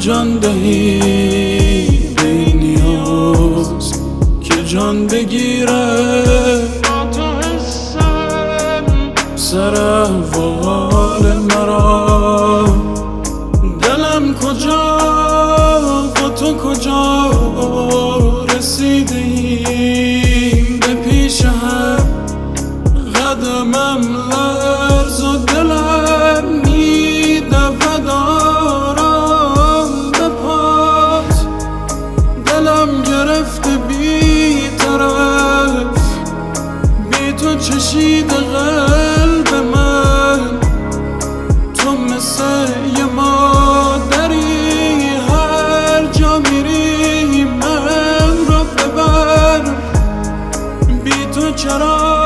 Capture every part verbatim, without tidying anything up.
جان دهی به این نیاز که جان بگیره با تو حسم سر احوال مرا. دلم کجا و تو کجا رسیده ایم به پیش هم، قدمم لرز و دلم میدوه دارم به پات. دلم گرفته بی طرف، بی تو چشیده قلب من. تو مثل یه مادری هر جا میری من رو ببر. بی تو چرا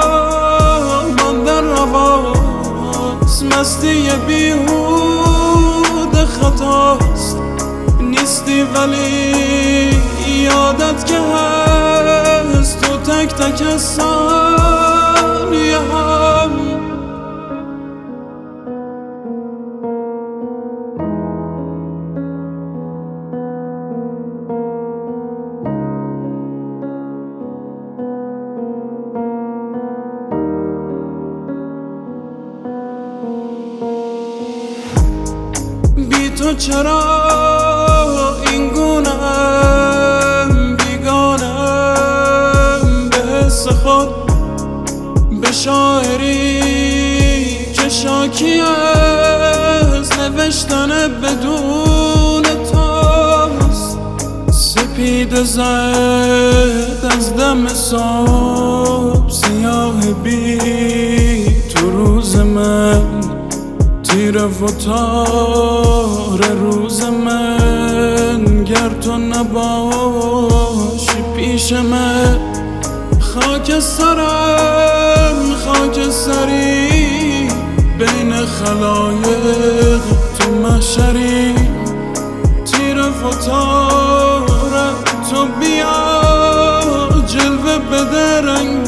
مستی بیهوده خطاست، نیستی ولی یادت که هست تو تک تک ثانیه هم. تو چرا این گونم بیگانم به حس خود، به شاعری که شاکی از نوشتن بدون تاست. سپیده زد از دم صبح سیاه بی تو روز من، تیره و تار روز من. گر تو نباشی پیش من، خاک سرم خاک سری بین خلایق تو محشری. تیره و تار تو بیا جلوه بده رنگ